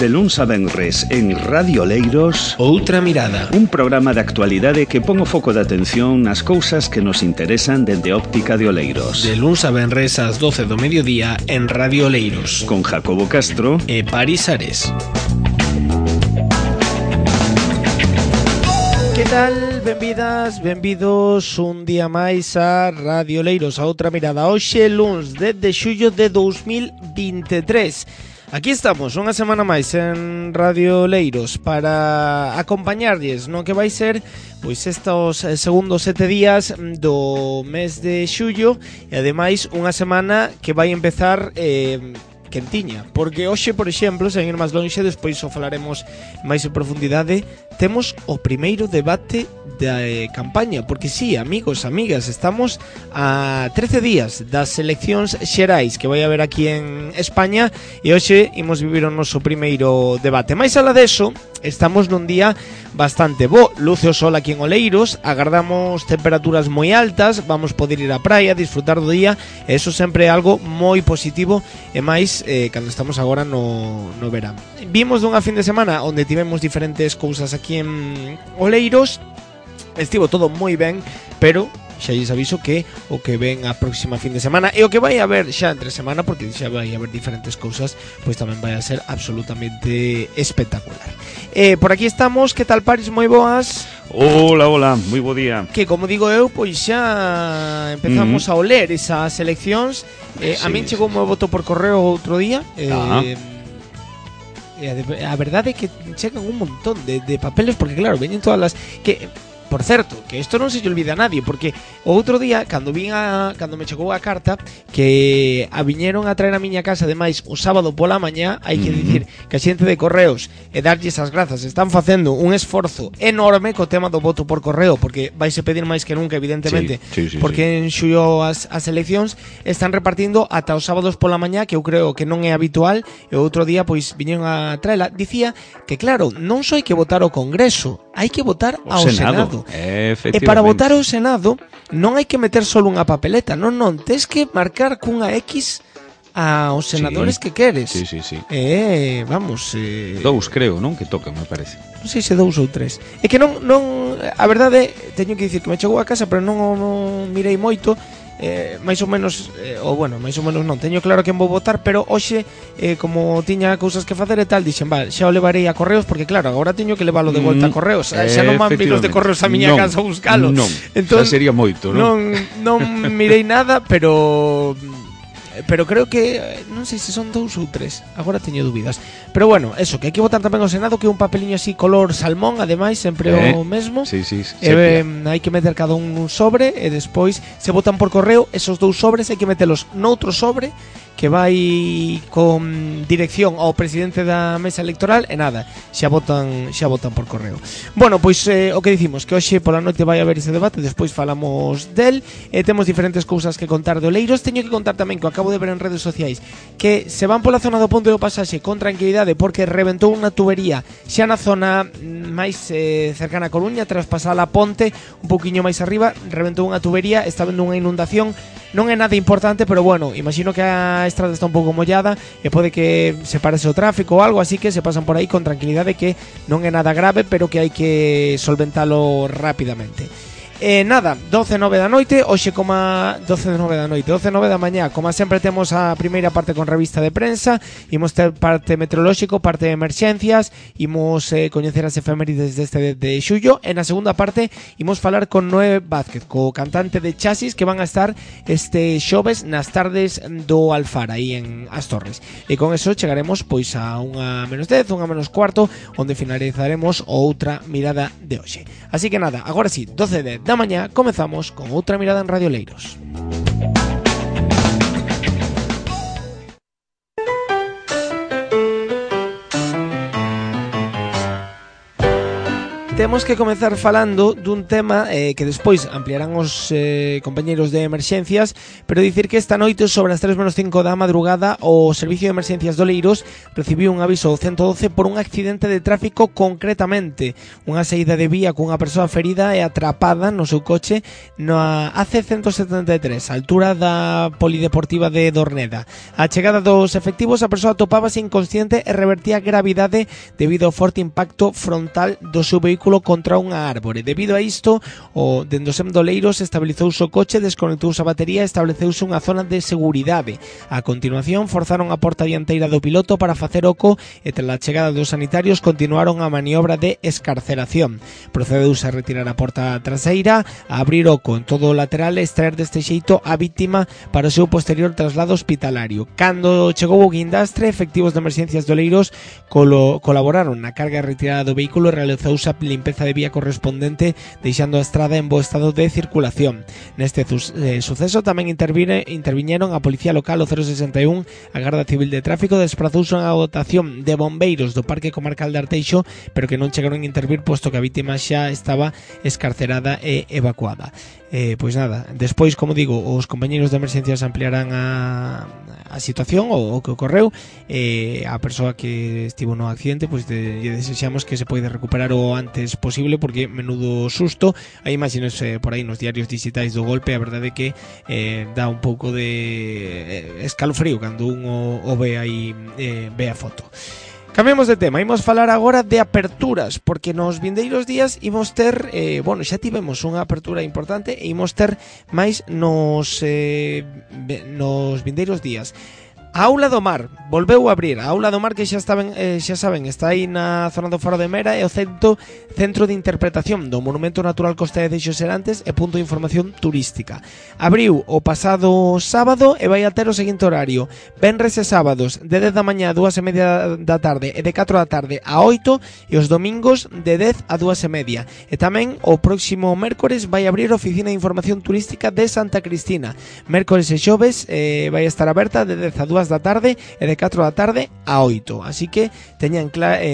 De luns a venres en Radio Oleiros, Outra Mirada, un programa de actualidade que pon o foco de atención nas cousas que nos interesan dende óptica de Oleiros. de luns a venres ás 12 do mediodía en Radio Oleiros, Con Jacobo Castro e Paris Ares. Que tal? Benvidas, benvidos un día máis a Radio Oleiros, a Outra Mirada. Hoxe luns 10 de xullo de 2023. Aquí estamos, unha semana máis en Radio Oleiros para acompañarlles no que vai ser pois estos segundos 7 días do mes de xullo e ademais unha semana que vai empezar quentiña, porque hoxe, por exemplo, sen ir máis lonxe, despois o falaremos máis en profundidade, temos o primeiro debate da campaña, porque sí, amigos, amigas, estamos a 13 días das eleccións xerais que vai haber aquí en España e hoxe imos vivir o noso primeiro debate. Mais alá deso, estamos nun día bastante bo, luce o sol aquí en Oleiros, agardamos temperaturas moi altas, vamos poder ir á praia, disfrutar do día, e eso sempre é algo moi positivo e máis cando estamos agora no verán. Vimos dunha fin de semana onde tivemos diferentes cousas aquí en Oleiros, estivo todo moi ben, pero xa lles aviso que o que ven a próxima fin de semana e o que vai haber xa entre semana, porque xa vai haber diferentes cousas, pois tamén vai a ser absolutamente espectacular. Por aquí estamos, que tal, Paris? Moi boas. Hola, hola, moi bo día. Que, como digo eu, pois xa empezamos a oler esas eleccións. A min chegou o meu voto por correo outro día. A verdade é que chegan un montón de papeles, porque claro, veñen todas las... que por certo, que isto non se lle olvida a nadie, porque o outro día, cando me chegou a carta, que a viñeron a traer a miña casa, ademais, o sábado pola mañá, hai que dicir que a xente de correos e darlles as grazas, están facendo un esforzo enorme co tema do voto por correo, porque vaise pedir máis que nunca, evidentemente, sí, porque en xullo as eleccións están repartindo ata os sábados pola mañá, que eu creo que non é habitual, e o outro día, pois, viñeron a traela. Dicía que, claro, non só hai que votar ao Congreso, hai que votar ao Senado. E para votar ao Senado non hai que meter solo unha papeleta, non, tes que marcar cunha X aos senadores que queres. Sí. Vamos, Dous, creo, non? Que tocan, me parece. Non sei se 2 ou 3. É que non, a verdade, teño que dicir que me chegou a casa, pero non mirei moito. Máis ou menos non, teño claro que vou votar, pero hoxe como tiña cousas que facer e tal, dixen, xa o levarei a correos, porque claro, agora teño que leválo de volta a correos, xa non van vir os de correos a miña casa a buscalo. Entón, xa sería moito, non? Non mirei nada, pero creo que non sei se son 2 ou 3. Agora teño dúbidas. Pero bueno, eso, que hai que votar tamén ao Senado, que é un papeliño así color salmón, ademais, sempre o mesmo. Sí, hai que meter cada un sobre e despois se votan por correo, esos 2 sobres hai que metelos noutro sobre que vai con dirección ao presidente da mesa electoral e nada, xa votan por correo. Bueno, pois o que dicimos, que hoxe pola noite vai haber ese debate, despois falamos del, temos diferentes cousas que contar de Oleiros. Teño que contar tamén que acabo de ver en redes sociais que se van pola zona do Ponte do Pasaxe con tranquilidade, porque reventou unha tubería xa na zona máis cercana a Coruña, tras pasar a ponte un poquinho máis arriba, reventou unha tubería, está vendo unha inundación. Non é nada importante, pero bueno, imagino que a estrada está un pouco mollada e pode que se parese o tráfico ou algo, así que se pasan por aí con tranquilidade, que non é nada grave, pero que hai que solventalo rapidamente. Nada, 12:09 da noite, hoxe 12:09 da mañá, como sempre temos a primeira parte con revista de prensa, imos ter parte meteorolóxico, parte de emerxencias, imos coñecer as efemérides deste de xullo, e na segunda parte imos falar con Noé Vázquez, co cantante de Chasis, que van a estar este xoves nas tardes do Alfar, aí en As Torres. E con eso chegaremos pois a 1:10, 1:15, onde finalizaremos outra mirada de hoxe. Así que nada, agora sí, 12:10 da mañá, comezamos con Outra Mirada en Radio Oleiros. temos que comezar falando dun tema que despois ampliarán os compañeiros de emerxencias, pero dicir que esta noite sobre as 3:05 da madrugada o Servicio de Emerxencias de Oleiros recibiu un aviso ao 112 por un accidente de tráfico, concretamente unha saída de vía cunha persoa ferida e atrapada no seu coche na AC-173, a altura da Polideportiva de Dorneda. A chegada dos efectivos, a persoa topábase inconsciente e revertía gravidade debido ao forte impacto frontal do seu vehículo contra unha árbore. Debido a isto, o dende o SEM de Oleiros estabilizouse o coche, desconectouse a batería e estableceuse unha zona de seguridade. A continuación, forzaron a porta dianteira do piloto para facer oco e tras a chegada dos sanitarios continuaron a maniobra de escarceración. Procedeuse a retirar a porta traseira, a abrir oco en todo o lateral e extraer deste xeito a víctima para o seu posterior traslado hospitalario. Cando chegou o guindastre, efectivos de emerxencias de Oleiros colaboraron na carga e retirada do vehículo e realizouse a limpeza de vía correspondente, deixando a estrada en bo estado de circulación. Neste suceso tamén interviñeron a Policía Local, o 061, a Garda Civil de Tráfico, desprazouse unha dotación de bombeiros do Parque Comarcal de Arteixo, pero que non chegaron a intervir posto que a vítima xa estaba escarcerada e evacuada. Pois nada, despois, como digo, os compañeiros de emerxencias ampliarán a situación o que ocorreu. A persoa que estivo no accidente, pois lle desexamos que se poida recuperar o antes posible, porque menudo susto. Hai imaxes por aí nos diarios digitais do golpe, a verdade é que dá un pouco de escalofrío cando un o ve aí, ve a foto. Cambiamos de tema, imos falar agora de aperturas, porque nos vindeiros días imos ter, xa tivemos unha apertura importante e imos ter máis nos vindeiros días. A Aula do Mar volveu a abrir. A Aula do Mar, que xa saben, está aí na zona do Faro de Mera, é o centro de interpretación do Monumento Natural Costa de Deixos Serantes e punto de información turística. Abriu o pasado sábado e vai a ter o seguinte horario: venres e sábados de 10 da mañá a 2:30 da tarde e de 4 da tarde a 8, e os domingos de 10 a 2:30. E tamén o próximo mércores vai abrir a Oficina de Información Turística de Santa Cristina. Mércores e xoves vai estar aberta de 10 a 2 da tarde e de 4 da tarde a 8. Así que teñan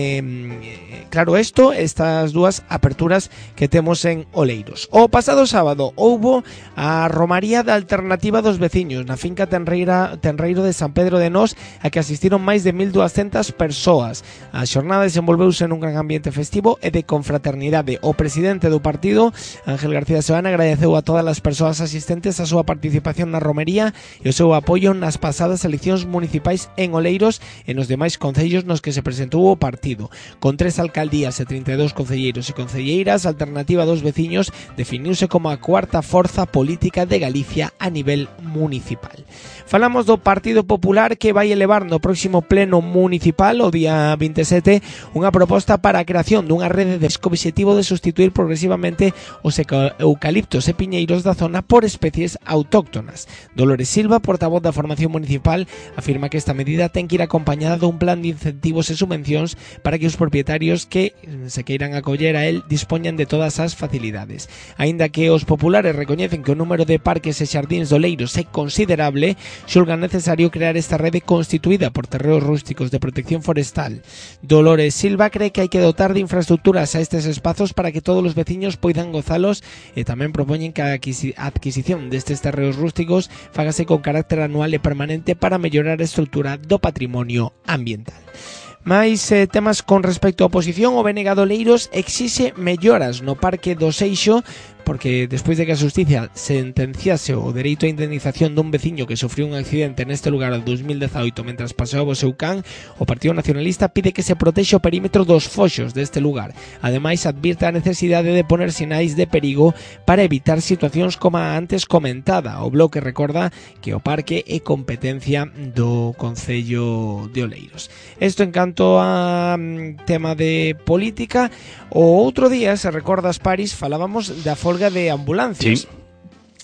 claro estas dúas aperturas que temos en Oleiros. O pasado sábado houbo a Romaría da Alternativa dos Veciños na finca Tenreiro de San Pedro de Nós, a que asistiron máis de 1.200 persoas. A xornada desenvolveuse nun gran ambiente festivo e de confraternidade. O presidente do partido, Ángel García Seoane, agradeceu a todas as persoas asistentes a súa participación na romería e o seu apoio nas pasadas eleccións municipais en Oleiros e nos demais concellos nos que se presentou o partido. Con 3 alcaldías e 32 concelleiros e concelleiras, a Alternativa dos Veciños definiuse como a cuarta forza política de Galicia a nivel municipal. Falamos do Partido Popular, que vai elevar no próximo pleno municipal, o día 27, unha proposta para a creación dunha rede de objetivo de sustituir progresivamente os eucaliptos e piñeiros da zona por especies autóctonas. Dolores Silva, portavoz da formación municipal, afirma que esta medida ten que ir acompañada dun plan de incentivos e subvencións para que os propietarios que se queiran acoller a él dispoñan de todas as facilidades. Aínda que os populares recoñecen que o número de parques e xardíns de Oleiros é considerable, xulgan necesario crear esta rede constituída por terreos rústicos de protección forestal. Dolores Silva cree que hai que dotar de infraestructuras a estes espazos para que todos os veciños poidan gozalos, e tamén propoñen que a adquisición destes terreos rústicos fágase con carácter anual e permanente para mellorar a estrutura do patrimonio ambiental. Mais temas con respecto á oposición, o BNG de Oleiros exixe melloras no Parque do Seixo, porque despois de que a xusticia sentenciase o dereito á indemnización dun veciño que sufriu un accidente neste lugar en 2018 mentras paseaba o seu can, o Partido Nacionalista pide que se protexe o perímetro dos foxos deste lugar. Ademais, advirte a necesidade de poner sinais de perigo para evitar situacións como a antes comentada. O Bloque recorda que o parque é competencia do Concello de Oleiros. Isto en canto a tema de política. O outro día, se recordas, Paris, falábamos da folga de ambulancias. Sí.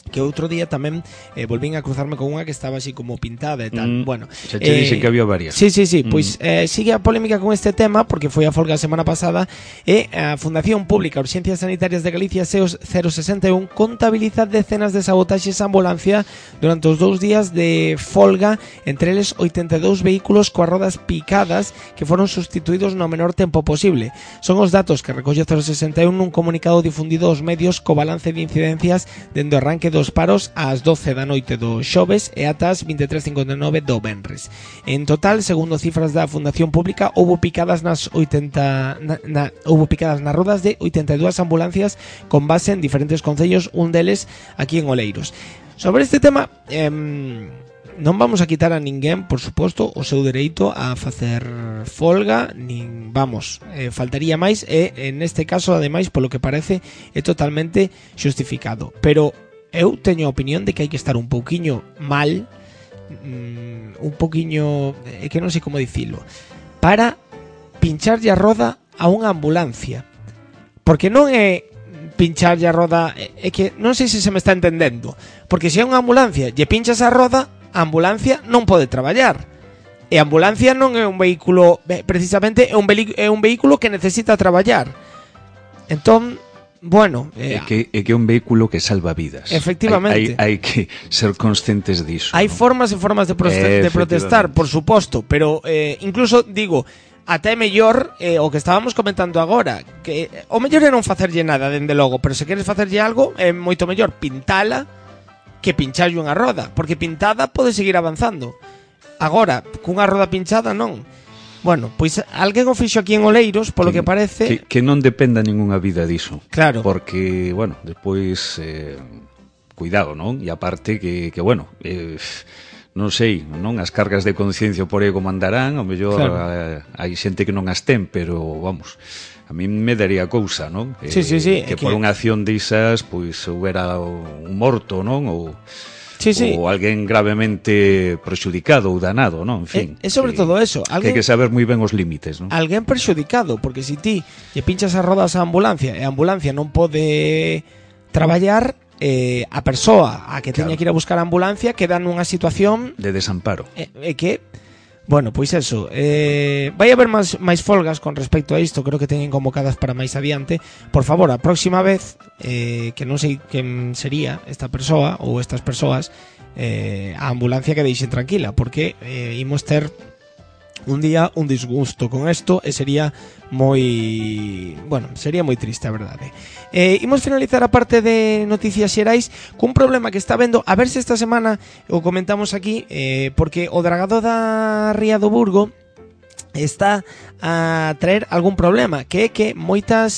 que outro día tamén volvín a cruzarme con unha que estaba así como pintada e tal. Bueno, xa te dixen que había varias. Sí, pois sigue a polémica con este tema porque foi a folga a semana pasada e a Fundación Pública Urxencias Sanitarias de Galicia, SEOS 061, contabiliza decenas de sabotaxes a ambulancia durante os 2 días de folga, entre eles 82 vehículos coas rodas picadas que foron sustituídos no menor tempo posible. Son os datos que recolle 061 nun comunicado difundido aos medios co balance de incidencias dende o arranque dos paros ás 12 da noite do xoves e ata as 23:59 do venres. En total, segundo cifras da Fundación Pública, houbo picadas nas rodas de 82 ambulancias con base en diferentes concellos, un deles aquí en Oleiros. Sobre este tema, non vamos a quitar a ninguén, por suposto, o seu dereito a facer folga, nin vamos, faltaría máis, e neste caso, ademais, polo que parece, é totalmente xustificado. Pero eu teño a opinión de que hai que estar un pouquiño mal, un pouquiño, é que non sei como dicilo, para pincharlle a roda a unha ambulancia. Porque non é pincharlle a roda, é que non sei se me está entendendo, porque se é unha ambulancia lle pinchas a roda, a ambulancia non pode traballar, e a ambulancia non é un vehículo, precisamente é un vehículo que necesita traballar. Entón, bueno, é que é un vehículo que salva vidas. Efectivamente. Hai que ser conscientes diso. Hai formas e formas de protestar, por suposto, pero incluso digo, até é mellor o que estábamos comentando agora, que o mellor é non facerlle nada, dende logo, pero se queres facerlle algo, é moito mellor pintala que pincharlle unha roda, porque pintada pode seguir avanzando. Agora, cunha roda pinchada non. Bueno, pois alguén o fixo aquí en Oleiros, polo que parece... Que non dependa ningunha vida diso. Claro. Porque, bueno, despois... cuidado, non? E aparte que bueno... non sei, non as cargas de conciencia por aí como andarán, ao mellor claro. Hai xente que non as ten, pero vamos, a mí me daría cousa, non? Sí. Que por unha acción disas, pois houbera un morto, non? Ou alguén gravemente prexudicado ou danado, non? En fin. E sobre todo eso, que hai que saber moi ben os límites, non? Alguén prexudicado, porque se ti lle pinchas as rodas á ambulancia e a ambulancia non pode traballar, a persoa a que teña que ir a buscar a ambulancia queda nunha situación de desamparo. Que, bueno, pois eso, vai haber máis folgas con respecto a isto, creo que teñen convocadas para máis adiante. Por favor, a próxima vez, que non sei quen sería esta persoa ou estas persoas, a ambulancia que deixen tranquila, porque imos ter un día un disgusto con isto e sería moi, bueno, sería moi triste, a verdade. Imos finalizar a parte de noticias xerais cun problema que está vendo, a ver se esta semana o comentamos aquí, porque o dragado da Ría do Burgo está a traer algún problema, que é que moitas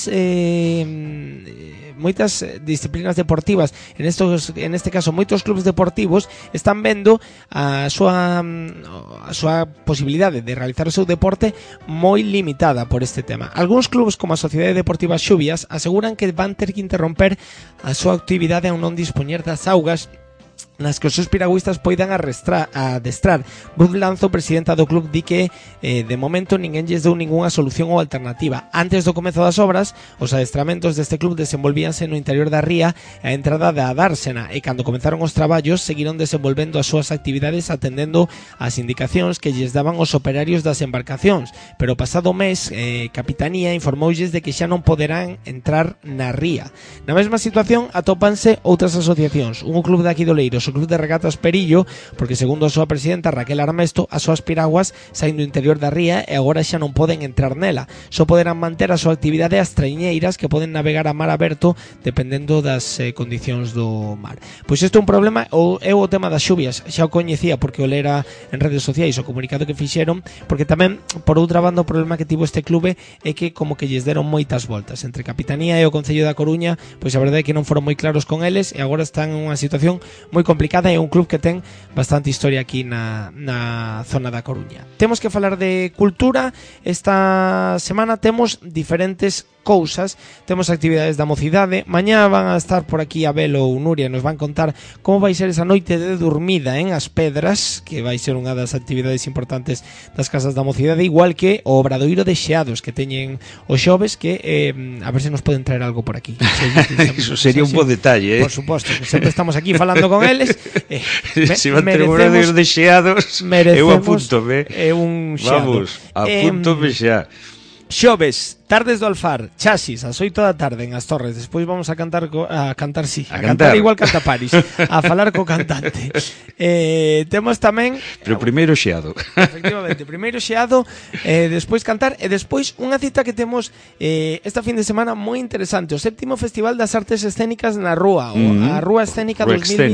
disciplinas deportivas, en este caso moitos clubes deportivos, están vendo a súa posibilidade de realizar o seu deporte moi limitada por este tema. Algúns clubes como a Sociedade Deportiva Xubias aseguran que van ter que interromper a súa actividade ao non dispoñer das augas nas que os seus piragüistas poidan adestrar. Ruth Lanzo, presidenta do club, di que de momento ninguén lles deu ningunha solución ou alternativa. Antes do comezo das obras, os adestramentos deste club desenvolvíanse no interior da ría a entrada da Dársena, e cando comenzaron os traballos seguiron desenvolvendo as súas actividades atendendo as indicacións que lles daban os operarios das embarcacións, pero pasado mes Capitanía informoulles de que xa non poderán entrar na ría. Na mesma situación atópanse outras asociacións, un club de aquí do Oleiros, o Club de Regatas Perillo, porque segundo a súa presidenta Raquel Armesto, as súas piraguas saen do interior da ría e agora xa non poden entrar nela. Só poderán manter a súa actividade as traiñeiras que poden navegar a mar aberto dependendo das condicións do mar. Pois isto é un problema, é o tema das xubias, xa o coñecía porque o lera en redes sociais o comunicado que fixeron, porque tamén, por outra banda, o problema que tivo este clube é que como que lles deron moitas voltas entre Capitanía e o Concello da Coruña, pois a verdade é que non foron moi claros con eles e agora están en unha situación moi complicada, é un club que ten bastante historia aquí na zona da Coruña. Temos que falar de cultura. Esta semana temos diferentes cousas. Temos actividades da mocidade. Mañá van a estar por aquí Abel ou Nuria, nos van contar como vai ser esa noite de dormida en As Pedras, que vai ser unha das actividades importantes das casas da mocidade, igual que o Obradoiro de Xeados que teñen os xoves, que a ver se nos poden traer algo por aquí. Iso sería un bo detalle, Por suposto, que sempre estamos aquí falando con eles. Se van ter Obradoiro de Xeados, eu apunto-me. Un xeado. Vamos, apunto-me xa. Xoves, Tardes do Alfar, Chasis, ás 8 da tarde en As Torres. Despois vamos a cantar a cantar igual canta Paris, a falar co cantante. Temos tamén primeiro xeado. Efectivamente, primeiro xeado, despois cantar e despois unha cita que temos esta fin de semana moi interesante, o 7º Festival das Artes Escénicas na Rúa, a Rúa Escénica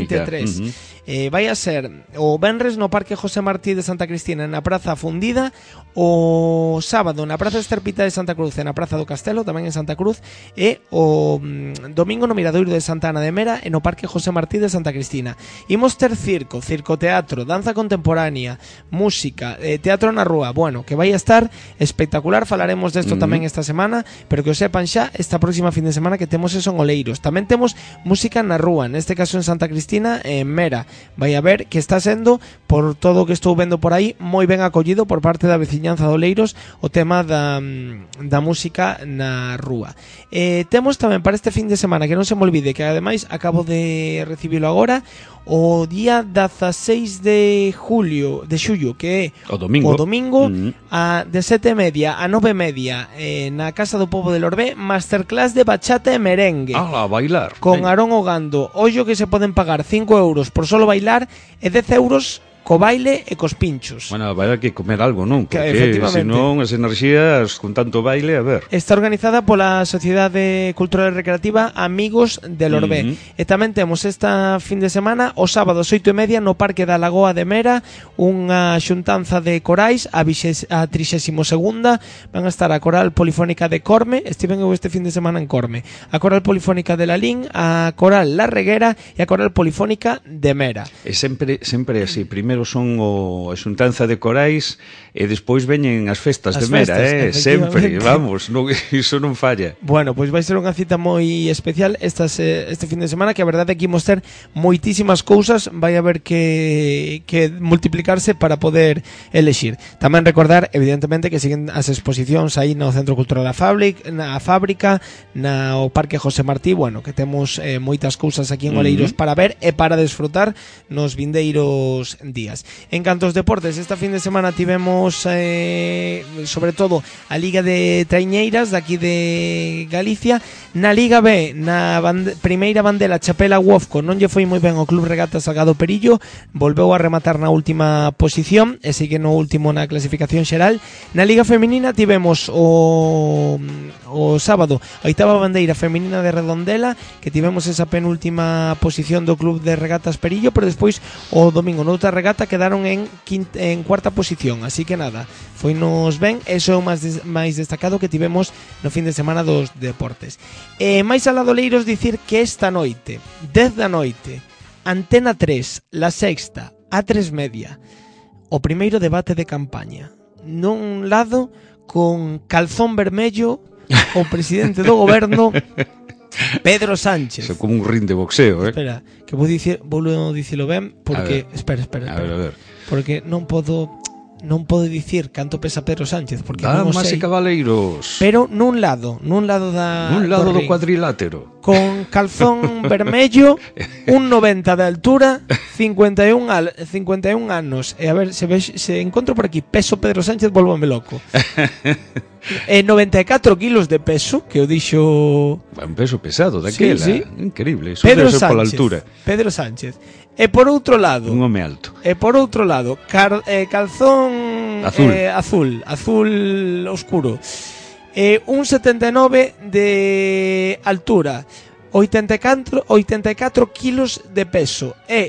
2023. Vai a ser o venres no Parque José Martí de Santa Cristina na Praza Fundida, o sábado na Praza Esterpita de Santa Cruz na Praza do Castelo, tamén en Santa Cruz, e o domingo no Miradoiro de Santa Ana de Mera e no Parque José Martí de Santa Cristina. Imos ter circoteatro, danza contemporánea, música, teatro na rúa, bueno, que vai a estar espectacular. Falaremos desto tamén esta semana, pero que o sepan xa esta próxima fin de semana que temos eso en Oleiros. Tamén temos música na rúa, neste caso en Santa Cristina e en Mera. Vai a ver que está sendo, por todo o que estou vendo por aí, moi ben acollido por parte da veciñanza de Oleiros o tema da música na rúa. Temos tamén para este fin de semana, que non se me olvide, que ademais acabo de recibilo agora, o día 16 de xullo, que é o domingo de 7:30 a 9:30 na Casa do Pobo de Lorbé, masterclass de bachata e merengue. A bailar. Con Aarón Ogando. Ollo que se poden pagar 5 euros por solo bailar e 10 euros co baile e cos pinchos. Bueno, vai que comer algo, non? Porque senón as enerxías con tanto baile, a ver. Está organizada pola Sociedade Cultural e Recreativa Amigos de Lorbé. E tamén temos esta fin de semana, o sábado 8:30 no Parque da Lagoa de Mera, unha xuntanza de corais, a 32ª. Van a estar a Coral Polifónica de Corme, estiven eu este fin de semana en Corme, a Coral Polifónica de Lalín, a Coral La Reguera e a Coral Polifónica de Mera. E sempre así, primeiro son a xuntanza de corais e despois veñen as festas de Mera, sempre, vamos, iso non falla. Bueno, pois vai ser unha cita moi especial este fin de semana, que a verdade é que imos ter moitísimas cousas, vai haber que multiplicarse para poder elexir. Tamén recordar, evidentemente, que siguen as exposicións aí no Centro Cultural A Fábrica, o Parque José Martí, bueno, que temos moitas cousas aquí en Oleiros para ver e para desfrutar nos vindeiros días. En canto aos deportes, esta fin de semana tivemos sobre todo a Liga de Traiñeiras daqui de Galicia. Na Liga B, na primeira bandela, Chapela Uofco non lle foi moi ben o Club Regata Salgado Perillo, volveu a rematar na última posición e sigue no último na clasificación xeral. Na Liga Feminina tivemos o sábado a 8ª bandeira feminina de Redondela, que tivemos esa penúltima posición do Club de Regatas Perillo, pero despois o domingo noutra regata quedaron en cuarta posición, así que nada, foinos ben. Eso é o máis destacado que tivemos no fin de semana dos deportes. Máis alá do Leiros, dicir que esta noite, 10 da noite, Antena 3, La Sexta, A3 Media, o primeiro debate de campaña. Nun lado, con calzón vermello, o presidente do goberno, Pedro Sánchez. Eso como un ring de boxeo, Espera, que vou dicilo ben, porque espera. A ver. Porque non podo dicir canto pesa Pedro Sánchez, porque non o sei. Damas e cabaleiros. Pero nun lado do cuadrilátero. Con calzón vermello, 1,90 de altura, 51 anos. E a ver, se encontro por aquí peso Pedro Sánchez, volvome loco. 94 kilos de peso, que o dixo... Un peso pesado daquela, sí. Increíble. Eso Pedro debe ser Sánchez, pola altura. Pedro Sánchez. E por outro lado, un home alto. Calzón azul oscuro. 1,79 de altura, 84 kilos de peso e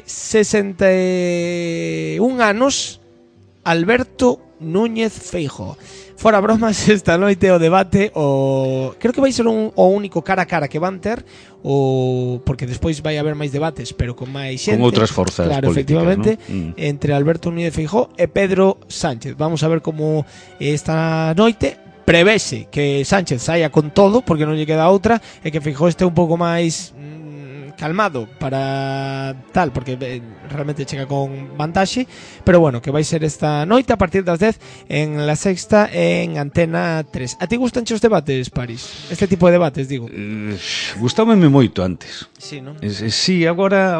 61 anos, Alberto Núñez Feijóo. Fora bromas, esta noite o debate creo que vai ser o único cara a cara que van ter, porque despois vai haber máis debates, pero con máis xente, con outras forzas claro, políticas, efectivamente, ¿no? Entre Alberto Núñez Feijóo e Pedro Sánchez. Vamos a ver como esta noite prevese que Sánchez saia con todo porque non lle queda outra e que Feijóo este un pouco máis calmado para tal, porque realmente chega con vantaxe, pero bueno, que vai ser esta noite a partir das 10 en La Sexta en Antena 3. A ti gustan os debates, Paris? Este tipo de debates, digo. Gustábame moito antes. Sí, non? Sí, agora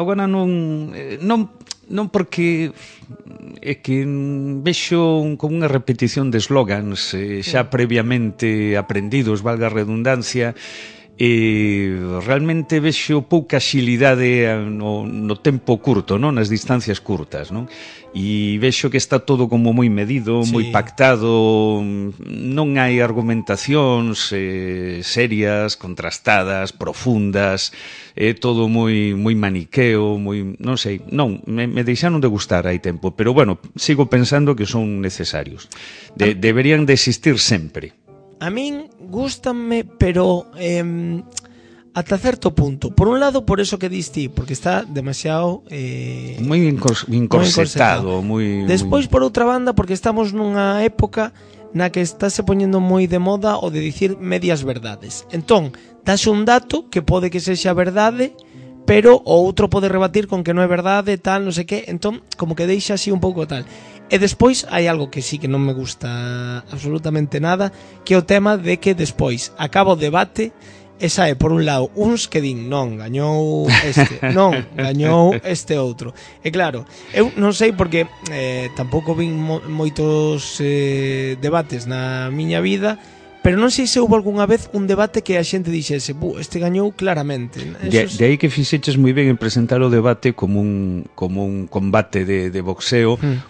non porque é que vexo como unha repetición de slogans xa previamente aprendidos, valga a redundancia, e realmente vexo pouca xilidade no tempo curto, non? Nas distancias curtas, non? E vexo que está todo como moi medido, moi pactado, non hai argumentacións serias, contrastadas, profundas, é todo moi maniqueo, moi, non sei, non, me deixaron de gustar hai tempo, pero bueno, sigo pensando que son necesarios. Deberían de existir sempre. A min gústanme, pero ata certo punto. Por un lado, por eso que diste, porque está demasiado moi encorsetado, moi. Despois, por outra banda, porque estamos nunha época na que estáse poñendo moi de moda o de dicir medias verdades. Entón, das un dato que pode que sexa verdade, pero o outro pode rebatir con que non é verdade, tal, non sei que. Entón, como que deixa así un pouco tal. E despois hai algo que sí que non me gusta absolutamente nada, que é o tema de que despois acaba o debate e sae por un lado uns que din non, gañou este, non, gañou este outro. E claro, eu non sei porque tampouco vin moitos debates na miña vida, pero non sei se houve algunha vez un debate que a xente dixese, este gañou claramente. De aí que fixeches moi ben en presentar o debate como un combate de boxeo,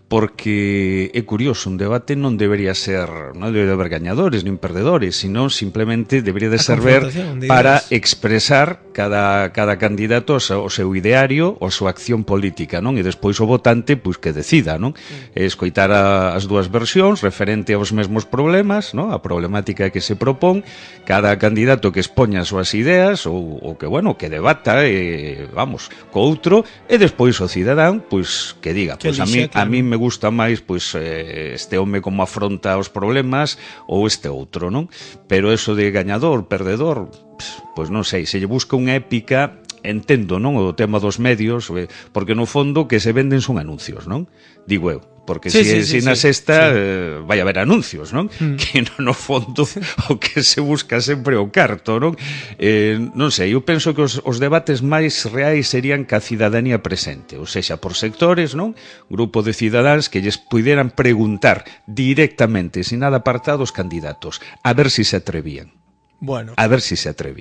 porque é curioso, un debate non debería ser, non debería haber gañadores nin perdedores, sino simplemente debería de servir para expresar cada candidato o seu ideario, a súa acción política, non? E despois o votante, pois que decida, non? Escoitar as dúas versións referente aos mesmos problemas, non? A problemática que se propón, cada candidato que expoña as súas ideas ou que, bueno, que debata vamos, co outro, e despois o cidadán, pois, que diga, pois a mí me gusta máis pois este home como afronta os problemas ou este outro, non? Pero eso de gañador, perdedor, pois non sei, se lle busca unha épica, entendo, non, o tema dos medios, porque no fondo que se venden son anuncios, non? Digo eu, porque se na Sexta vai haber anuncios, non? Que no fondo o que se busca sempre o carto, non? Non sei, eu penso que os debates máis reais serían ca cidadanía presente, ou sexa, por sectores, non? Grupo de cidadáns que lles puderan preguntar directamente, sin nada apartado, os candidatos, a ver si se atrevían. Bueno, a ver si se atrevía.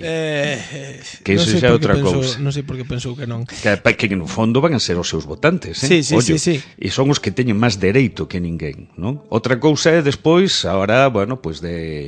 Que iso xa é outra cousa. Non sei por que pensou que non. Que no fondo van a ser os seus votantes, Sí. E son os que teñen máis dereito que ninguén, non? Outra cousa é despois, agora, bueno, pois de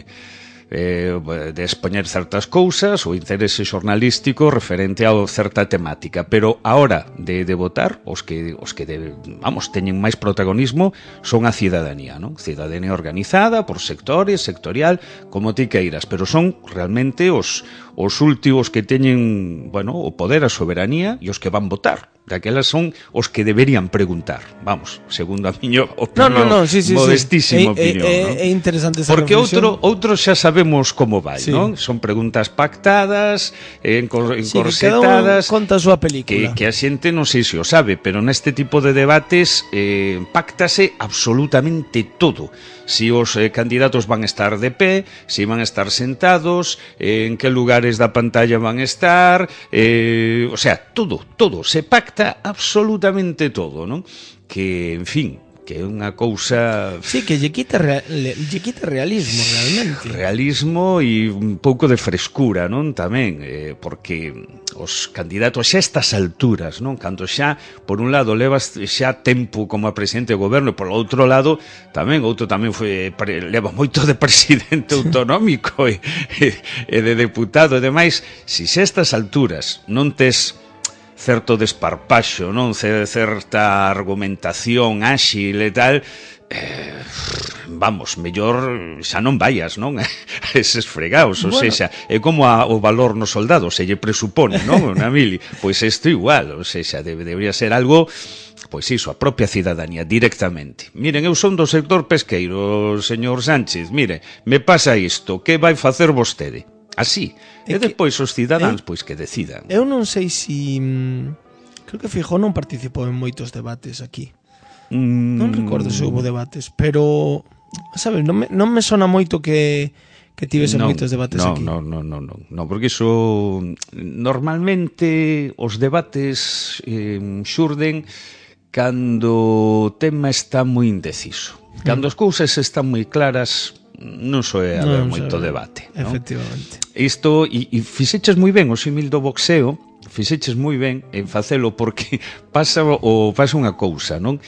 expoñer certas cousas, o interese xornalístico referente a certa temática, pero a hora de votar, os que teñen máis protagonismo son a cidadanía, non? Cidadanía organizada por sectores, sectorial, como ti queiras, pero son realmente os últimos que teñen, bueno, o poder, a soberanía e os que van votar. Daquelas son os que deberían preguntar, vamos, segundo a miña opinión, modestísima opinión, non? É interesante esa porque reflexión. outros xa sabemos como vai, non? Son preguntas pactadas, encorsetadas, cada un conta a súa película. Que a xente non sei se o sabe, pero neste tipo de debates pactase absolutamente todo. Si os candidatos van a estar de pé, si van a estar sentados, en que lugares da pantalla van a estar, o sea, todo, se pacta absolutamente todo, non? Que, en fin, que é unha cousa... Sí, que lle quita realismo, realmente. Realismo e un pouco de frescura, non? Tamén, porque os candidatos xa estas alturas, non? Cando xa, por un lado, levas xa tempo como a presidente do goberno, e por outro lado, tamén leva moito de presidente autonómico e de deputado e demais. Si xa estas alturas non tes certo desparpaxo, non? Certa argumentación áxil e tal, vamos, mellor xa non vayas, non? Eses fregaos, ou sexa, é como o valor no soldado, se lle presupone, non? Na mili, pois isto igual, ou sexa, debería ser algo pois iso, a propia cidadanía, directamente. Miren, eu son do sector pesqueiro, señor Sánchez, mire, me pasa isto, que vai facer vostede? Así. E despois os cidadáns, pois que decidan. Eu non sei se... creo que Feijóo non participou en moitos debates aquí. Non recordo se houve debates, pero... sabes, non me sona moito que tivesen moitos debates aquí. Non, porque iso normalmente os debates xurden cando o tema está moi indeciso. Cando as cousas están moi claras, non soe haber moito debate. Efectivamente. Isto, e fixeches moi ben o símil do boxeo, fixeches moi ben en facelo porque pasa unha cousa, non?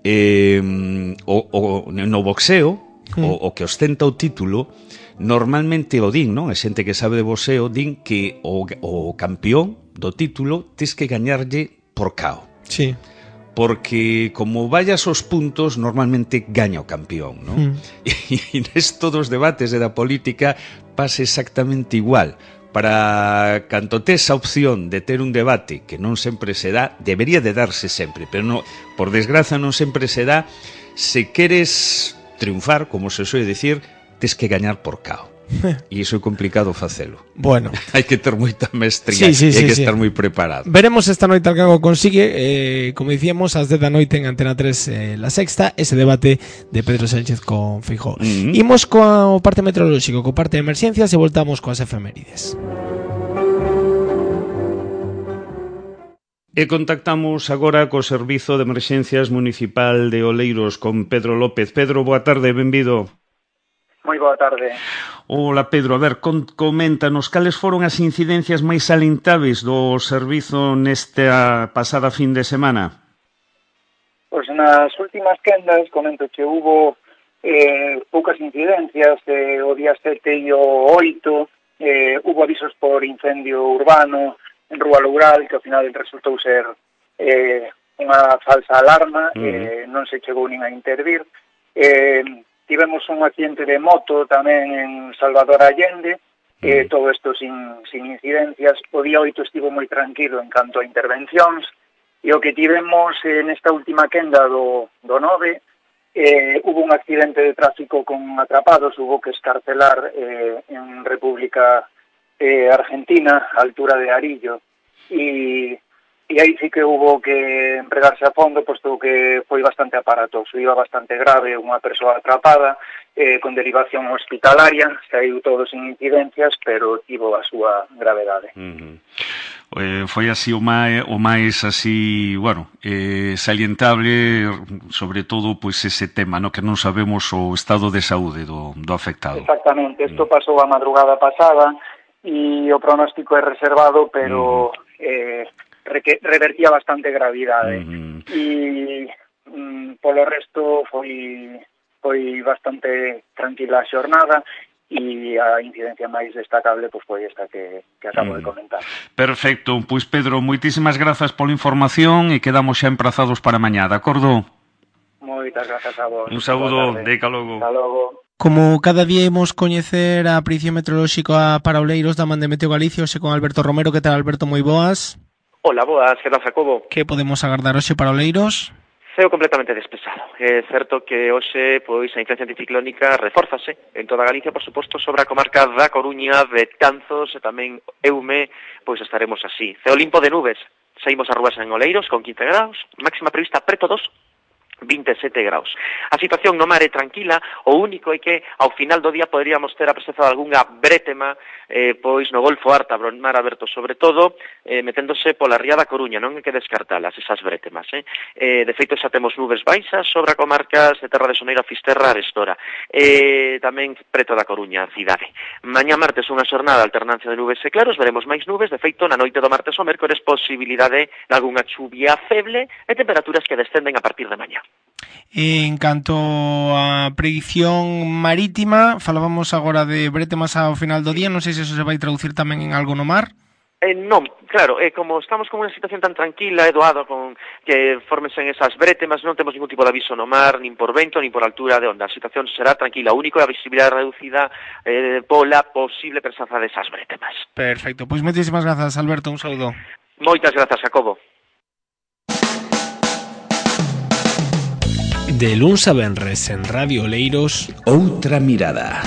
No boxeo, o que ostenta o título, normalmente o din, non? A xente que sabe de boxeo din que o campeón do título tes que gañarlle por KO. Sí. Porque como vayas aos puntos, normalmente gaña o campeón, non? E nesto dos debates e da política pasa exactamente igual. Para canto tes a opción de ter un debate que non sempre se dá, debería de darse sempre, pero no, por desgraza non sempre se dá. Se queres triunfar, como se soe dicir, tes que gañar por KO. E iso é complicado facelo. Bueno, hai que ter moita mestría e hai que estar moi preparado. Veremos esta noite algo consigue, como dicíamos, ás 10 da noite en Antena 3, La Sexta, ese debate de Pedro Sánchez con Feijóo. Imos co parte meteorolóxico, co parte de emerxencias e voltamos coas efemérides. E contactamos agora co Servizo de Emerxencias Municipal de Oleiros con Pedro López. Pedro, boa tarde, benvido. Moi boa tarde. Ola, Pedro, a ver, coméntanos cales foron as incidencias máis salientáveis do servizo nesta pasada fin de semana? Pois nas últimas quendas comento que hubo poucas incidencias, o día 7 e o 8 hubo avisos por incendio urbano en Rúa Loural, que ao final resultou ser unha falsa alarma, non se chegou nin a intervir. Tivemos un accidente de moto tamén en Salvador Allende, todo isto sin incidencias. O día 8 estivo moi tranquilo en canto a intervencións, e o que tivemos nesta última quenda do 9, hubo un accidente de tráfico con atrapados, hubo que escarcelar en República Argentina, a altura de Arillo, e aí sí que hubo que empregarse a fondo, posto que foi bastante aparatoso, iba bastante grave, unha persoa atrapada, con derivación hospitalaria, saiu todo sin incidencias, pero tivo a súa gravedade. Foi así o máis así, bueno, salientable, sobre todo pois ese tema, no, que non sabemos o estado de saúde do afectado. Exactamente, isto pasou a madrugada pasada e o pronóstico é reservado, pero revertía bastante gravidade. E polo resto foi bastante tranquila a xornada, e a incidencia máis destacable foi esta que acabo de comentar. Perfecto, pois Pedro, moitísimas grazas pola información e quedamos xa emprazados para mañá, de acordo? Moitas grazas a vos. Un saúdo, deca logo. Hasta logo. Como cada día imos coñecer a predicción meteorolóxica para Oleiros da man de Meteo Galicia, hoxe con Alberto Romero. Que tal, Alberto? Moi boas. Hola, boas, que tal, Jacobo? Que podemos agardar hoxe para Oleiros? Ceo completamente despexado. É certo que hoxe pois a influencia anticiclónica refórzase en toda Galicia, por suposto, sobre a comarca da Coruña, Betanzos e tamén Eume, pois estaremos así. Ceo limpo de nubes. Saímos a rúas en Oleiros con 15 graus, máxima prevista preto 2, 27 graus. A situación no mar é tranquila, o único é que ao final do día poderíamos ter a presenza de algunha brétema pois no Golfo Ártabro, en mar aberto, sobre todo meténdose pola ría da Coruña, non hai que descartalas esas brétemas. De feito xa temos nubes baixas sobre a comarcas de Terra de Soneira, Fisterra, Arestora, tamén preto da Coruña, cidade. Mañá martes unha xornada alternancia de nubes e claros, veremos máis nubes, de feito na noite do martes ao mércores posibilidade de algunha chuvia feble e temperaturas que descenden a partir de mañá. En canto a predicción marítima, falábamos agora de bretemas ao final do día, non sei se eso se vai traducir tamén en algo no mar. Non, claro, como estamos con unha situación tan tranquila e doado con que formense esas brétemas, non temos ningún tipo de aviso no mar, nin por vento, nin por altura de onda. A situación será tranquila, o único é a visibilidade reducida pola posible presenza desas brétemas. Perfecto, pois moitísimas grazas, Alberto, un saúdo. Moitas grazas, Jacobo. De luns a venres en Radio Oleiros, Outra mirada.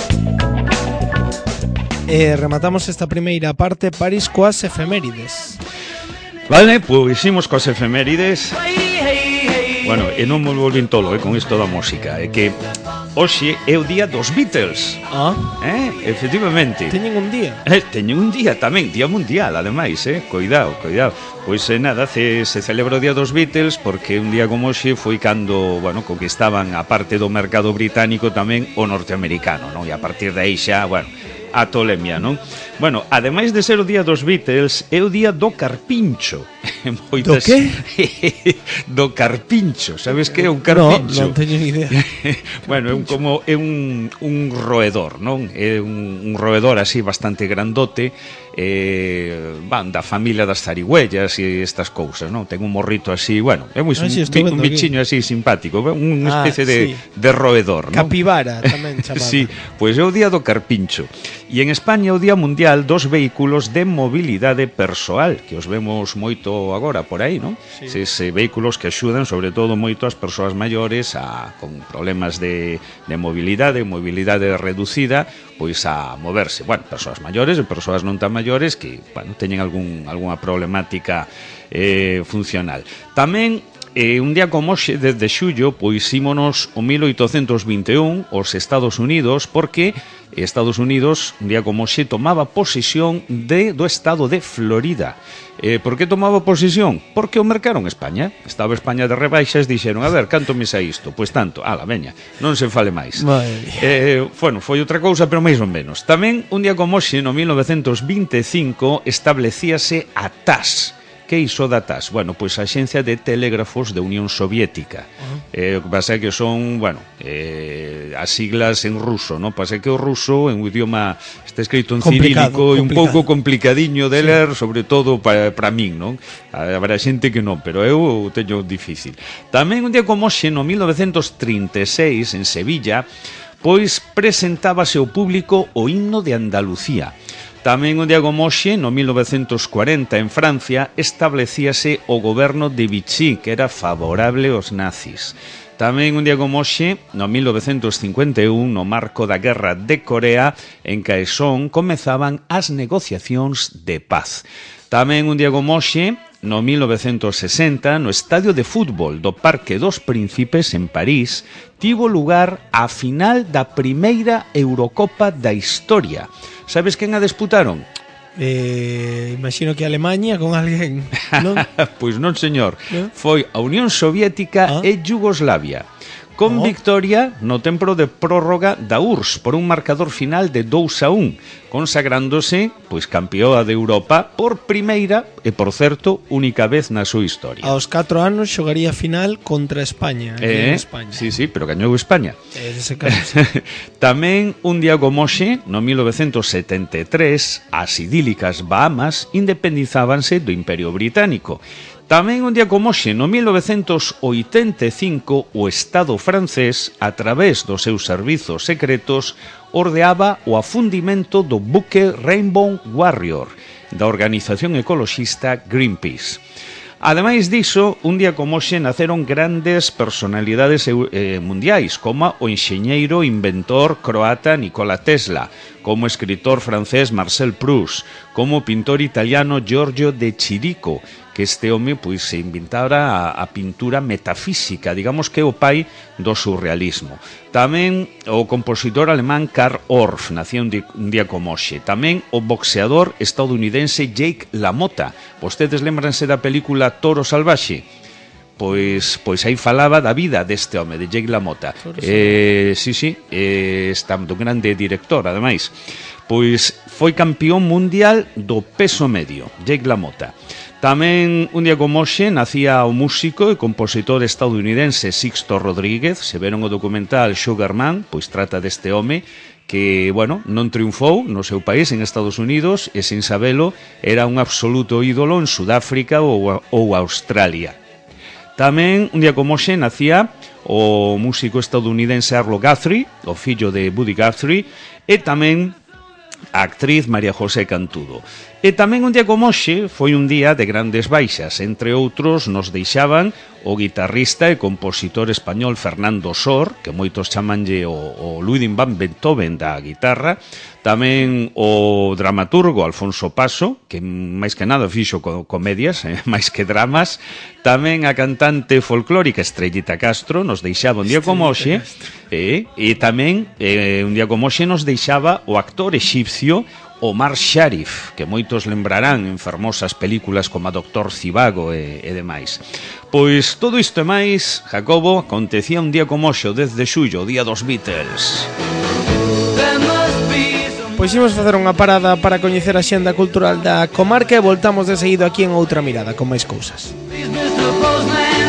Rematamos esta primeira parte, París, coas efemérides. Vale, pois imos coas efemérides. Bueno, e non me volvín tolo con isto da música. É que hoxe é o día dos Beatles. Efectivamente. Teñen un día. Teñen un día tamén, día mundial, ademais, Cuidado. Pois nada, se celebra o día dos Beatles porque un día como hoxe foi cando, bueno, conquistaban a parte do mercado británico tamén o norteamericano, non? E a partir de aí xa, bueno, a tolemia, non? Bueno, ademais de ser o día dos Beatles, é o día do carpincho. Do que? Do carpincho, sabes que é un carpincho? Non teño ni idea. Bueno, é un roedor, non? É un roedor así bastante grandote, da familia das zarigüellas e estas cousas, non? Ten un morrito así, bueno, é un bichiño así simpático, unha especie de roedor, non? Capibara tamén chamada. Sí, pois é o día do carpincho. E en España é o día mundial dos vehículos de mobilidade persoal, que os vemos moito agora por aí, non? Sí. Ese vehículos que axudan sobre todo moito as persoas maiores con problemas de mobilidade reducida, pois a moverse. Bueno, persoas maiores e persoas non tan maiores que, bueno, teñen algunha problemática funcional. Tamén un día como hoxe, desde xullo, pois ímonos o 1821 aos Estados Unidos, porque Estados Unidos, un día como hoxe, tomaba posesión do estado de Florida. Por que tomaba posesión? Porque o mercaron España. Estaba España de rebaixas, dixeron, a ver, canto me sa isto? Pois tanto, veña, non se fale máis. Bueno, foi outra cousa, pero máis ou menos. Tamén, un día como hoxe, no 1925, establecíase a TAS. Que iso da TAS? Bueno, pois a Axencia de Telégrafos de Unión Soviética. O que pasa é que son, bueno, as siglas en ruso, non? Pasa que o ruso, en un idioma, está escrito en cirílico e un pouco complicadiño de ler, sobre todo para min, non? Habrá xente que non, pero eu teño difícil. Tamén un día como hoxe, no 1936, en Sevilla, pois presentábase ao público o himno de Andalucía. Tamén un día como hoxe, no 1940, en Francia, establecíase o goberno de Vichy, que era favorable aos nazis. Tamén un día como hoxe, no 1951, no marco da Guerra de Corea, en Kaesong comezaban as negociacións de paz. Tamén un día como hoxe, no 1960, no estadio de fútbol do Parque dos Príncipes, en París, tivo lugar a final da primeira Eurocopa da historia. Sabes quen a disputaron? Imagino que Alemanha con alguén, non? Pois non, señor. Foi a Unión Soviética e Yugoslavia, con victoria no tempo de prórroga da URSS por un marcador final de 2-1, consagrándose pois campeoa de Europa por primeira e, por certo, única vez na súa historia. Aos 4 anos xogaría final contra España, en España. Sí, pero gañou España. Tamén un día como hoxe, no 1973, as idílicas Bahamas independizábanse do Imperio Británico. Tamén un día como hoxe, no 1985, o Estado francés, a través dos seus servizos secretos, ordeaba o afundimento do buque Rainbow Warrior, da organización ecoloxista Greenpeace. Ademais diso, un día como hoxe naceron grandes personalidades mundiais, como o enxeñeiro inventor croata Nikola Tesla, como o escritor francés Marcel Proust, como o pintor italiano Giorgio de Chirico, que este home pois se inventara a pintura metafísica, digamos que é o pai do surrealismo. Tamén o compositor alemán Karl Orff, nació un día como hoxe. Tamén o boxeador estadounidense Jake LaMotta. Vostedes lembranse da película Toro Salvaxe? Pois aí falaba da vida deste home, de Jake LaMotta. Está un grande director, ademais. Pois foi campeón mundial do peso medio, Jake LaMotta. Tamén un día como hoxe nacía o músico e compositor estadounidense Sixto Rodríguez. Se veron o documental Sugar Man, pois trata deste home que, bueno, non triunfou no seu país, en Estados Unidos, e sin sabelo era un absoluto ídolo en Sudáfrica ou Australia. Tamén un día como hoxe nacía o músico estadounidense Arlo Guthrie, o fillo de Buddy Guthrie, e tamén a actriz María José Cantudo. E tamén un día como hoxe foi un día de grandes baixas. Entre outros nos deixaban o guitarrista e compositor español Fernando Sor, que moitos chamanlle o Ludwig van Beethoven da guitarra, tamén o dramaturgo Alfonso Paso, que máis que nada fixo comedias, máis que dramas, tamén a cantante folclórica Estrellita Castro nos deixaba un día como hoxe, e tamén un día como hoxe nos deixaba o actor exipcio Omar Sharif, que moitos lembrarán en fermosas películas como a Doctor Zivago e demais. Pois todo isto e máis, Jacobo, acontecía un día como hoxe, o 10 de xullo, o día dos Beatles. Pois imos facer unha parada para coñecer a xenda cultural da comarca e voltamos de seguido aquí en Outra Mirada con máis cousas.